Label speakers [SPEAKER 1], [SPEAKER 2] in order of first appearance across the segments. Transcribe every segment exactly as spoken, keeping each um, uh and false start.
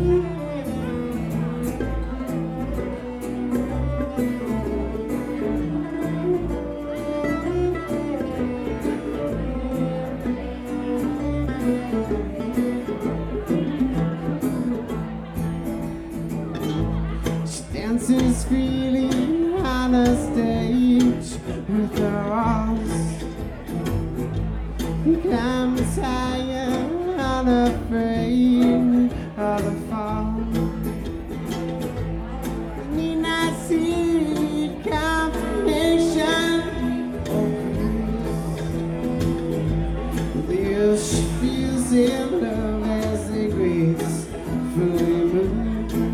[SPEAKER 1] Dances freely on a stage with her arms. He climbs higher, unafraid of the fall. Need not see confirmation. This she feels in love as they gracefully move.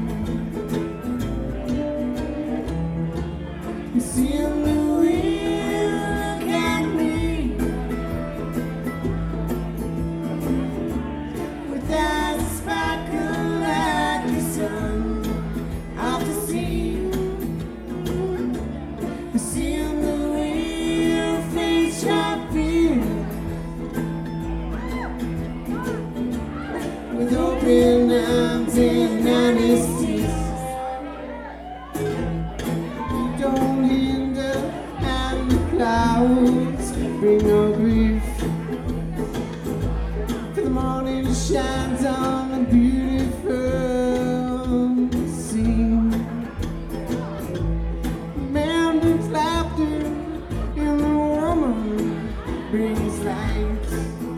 [SPEAKER 1] You see in the way, look at me, with eyes sparkle like the sun of the sea. You see in the way your face shall feel, with open arms and honesty. Don't hinder, and the clouds bring no grief. For the morning shines on the beautiful scene. Man brings laughter, and the woman brings light.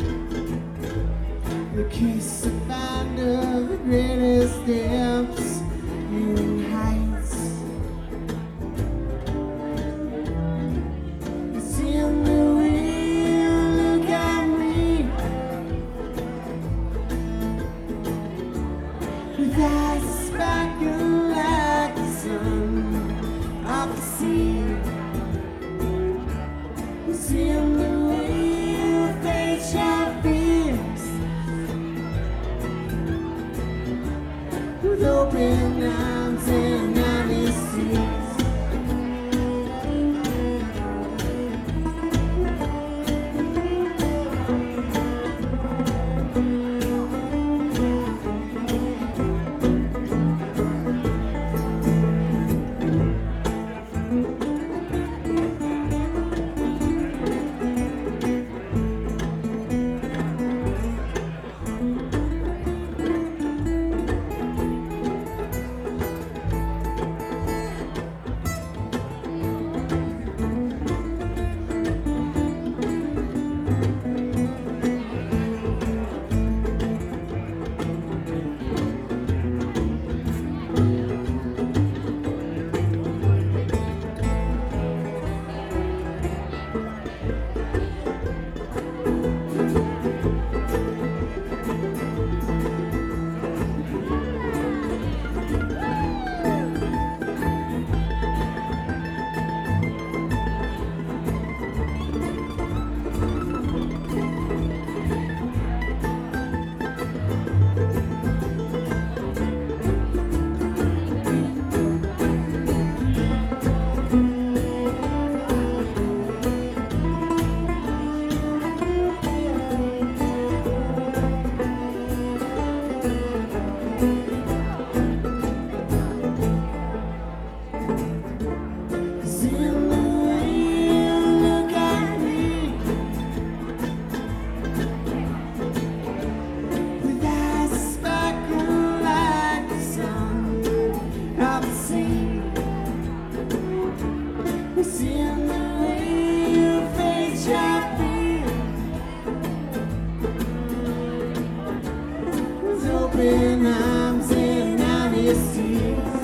[SPEAKER 1] The kiss of find of the greatest depths and heights. In the way you look at me, with eyes sparkle like the sun of the sea. You see in the way your face shall fierce, with open arms and honesty. Open arms and honesty.